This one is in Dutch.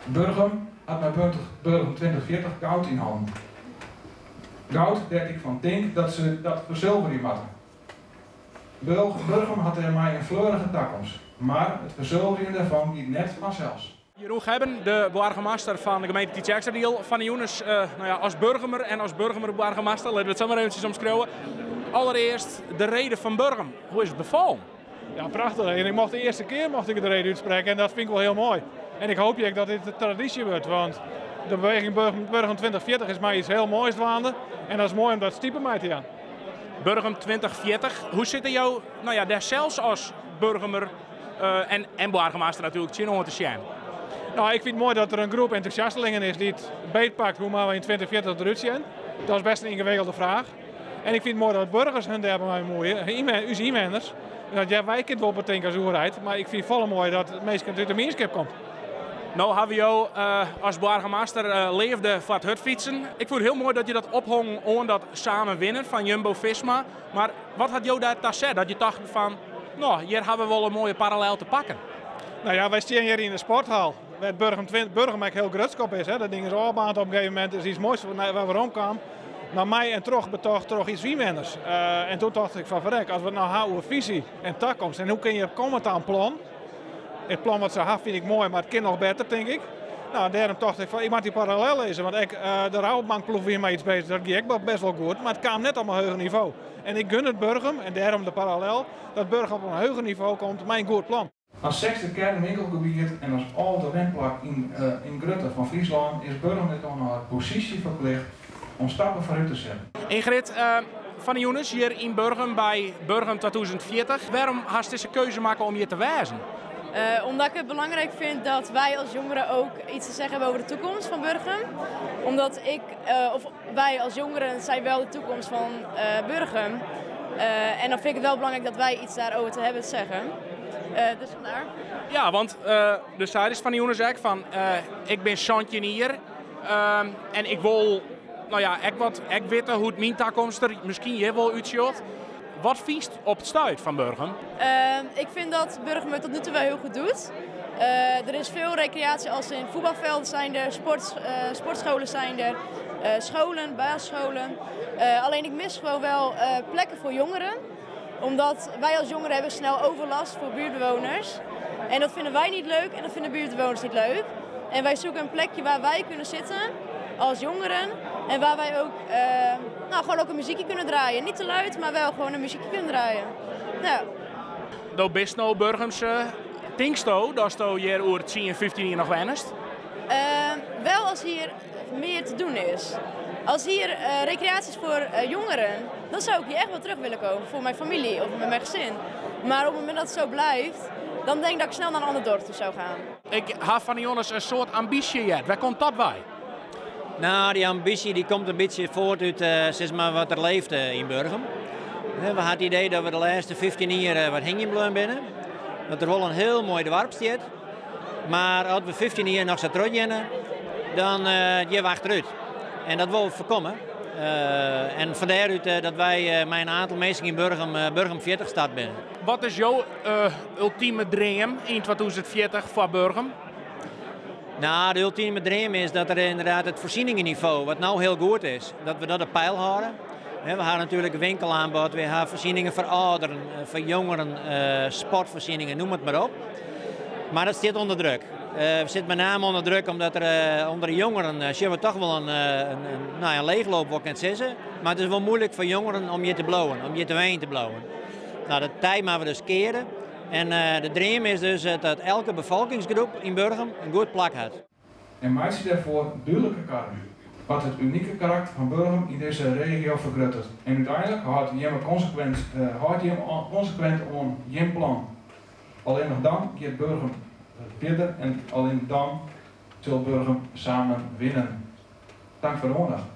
Burgum had met Burgum 2040 goud in handen. Goud dat ik van denk dat ze dat verzilveren moeten. Burgum had er maar een fleurige toekomst, maar het verzilveren daarvan niet net vanzelfs. Jeroen Gebben, de burgemeester van de gemeente Tietjexterdiel, van de Jonas als burgemer en als burgemer-burgemeester, laten we het zo maar eventjes omschrijven. Allereerst de reden van Burgum. Hoe is het bevallen? Ja, prachtig. En de eerste keer mocht ik de reden uitspreken en dat vind ik wel heel mooi. En ik hoop dat dit de traditie wordt, want de beweging Burgum 2040 is mij iets heel moois waande. En dat is mooi om dat stiepen mij te gaan. Burgum 2040, hoe zit er jou, daar zelfs als burgemer en burgemeester natuurlijk, tien te zijn? Nou, ik vind het mooi dat er een groep enthousiastelingen is die het beetpakt hoe maar we in 2040 eruit zien. Dat is best een ingewikkelde vraag. En ik vind het mooi dat burgers hun daar bij mij moeien, onze inwoners. Ja, wij kunnen wel bedenken als overheid, maar ik vind het vooral mooi dat het meest uit de gemeenschap komt. Nou hebben we jou als burgemeester leefde van het hutfietsen. Ik vond het heel mooi dat je dat ophong aan dat samen winnen van Jumbo-Visma. Maar wat had jou daar gezegd? Dat je dacht van, nou, hier hebben we wel een mooie parallel te pakken. Nou ja, wij staan hier in de sporthal. Waar het Burgum heel grutskop is. Hè. Dat ding is opgebouwd op een gegeven moment. Dat is iets moois waar we rondkwamen. Maar mij en toch betocht toch iets wiemenners. En toen dacht ik van verrek, als we het nou houden visie en toekomst. En hoe kun je komen aan een plan? Het plan wat ze hebben vind ik mooi, maar het kan nog beter, denk ik. Nou, daarom dacht ik van, ik moet die parallel lezen. Want de Rabobankploeg weer mee iets bezig, dat ging ik best wel goed. Maar het kwam net op een hoger niveau. En ik gun het Burgum, en daarom de parallel, dat Burgum op een hoger niveau komt, mijn goed plan. Als zesde kernwinkelgebied en als al de windplak in Grutte van Friesland is Burgum dit dan een positie verplicht om stappen vooruit te zetten. Ingrid van de Jonas hier in Burgum bij Burgum 2040. Waarom had je deze keuze maken om hier te wijzen? Omdat ik het belangrijk vind dat wij als jongeren ook iets te zeggen hebben over de toekomst van Burgum. Omdat wij als jongeren zijn wel de toekomst van Burgum. En dan vind ik het wel belangrijk dat wij iets daarover te hebben te zeggen. Dus vandaar. Ja, want de cijfers van de Jonas zei van, ik ben Santje hier en ik wil, ik weet hoe het mijn toekomst er misschien hier wel uitziet. Wat viest op het stuit van Burgum? Ik vind dat Burgum het tot nu toe wel heel goed doet. Er is veel recreatie als in voetbalvelden zijn er, sportscholen zijn er, scholen, basisscholen. Alleen ik mis gewoon wel plekken voor jongeren. Omdat wij als jongeren hebben snel overlast voor buurtbewoners. En dat vinden wij niet leuk en dat vinden buurtbewoners niet leuk. En wij zoeken een plekje waar wij kunnen zitten als jongeren. En waar wij ook, gewoon ook een muziekje kunnen draaien. Niet te luid, maar wel gewoon een muziekje kunnen draaien. Ja. Do bist nou Burgumse Tinksto, dat is hier over 10 en 15 jaar nog wennest? Wel als hier meer te doen is. Als hier recreatie is voor jongeren, dan zou ik hier echt wel terug willen komen voor mijn familie of met mijn gezin. Maar op het moment dat het zo blijft, dan denk ik dat ik snel naar een ander dorp toe zou gaan. Ik heb van de jongens een soort ambitie. Waar komt dat bij? Nou, die ambitie die komt een beetje voort uit wat er leeft in Burgum. We hadden het idee dat we de laatste 15 jaar wat hingen binnen. Dat er wel een heel mooi dorp staat. Maar als we 15 jaar nog zo teruggaan, dan gaan we achteruit. En dat willen we voorkomen. En vandaar dat wij met een aantal mensen in Burgum 40 stad binnen. Wat is jouw ultieme droom in 2040 voor Burgum? Nou, de ultieme droom is dat er inderdaad het voorzieningenniveau, wat nou heel goed is, dat we dat op peil houden. We hebben natuurlijk een winkelaanbod, we hebben voorzieningen voor ouderen, voor jongeren, sportvoorzieningen, noem het maar op. Maar dat zit onder druk. We zitten met name onder druk omdat er onder de jongeren zien we toch wel een leegloop wat kan zeggen. Maar het is wel moeilijk voor jongeren om je te blowen, om je te ween te blowen. Nou, dat tijd maken we dus keren. En de droom is dus dat elke bevolkingsgroep in Burgum een goed plak heeft. En maakt ze daarvoor duidelijke kaarten. Wat het unieke karakter van Burgum in deze regio vergroot. En uiteindelijk houdt hij consequent aan je plan. Alleen nog dan gaat Burgum verder en alleen dan zal Burgum samen winnen. Dank voor de aandacht.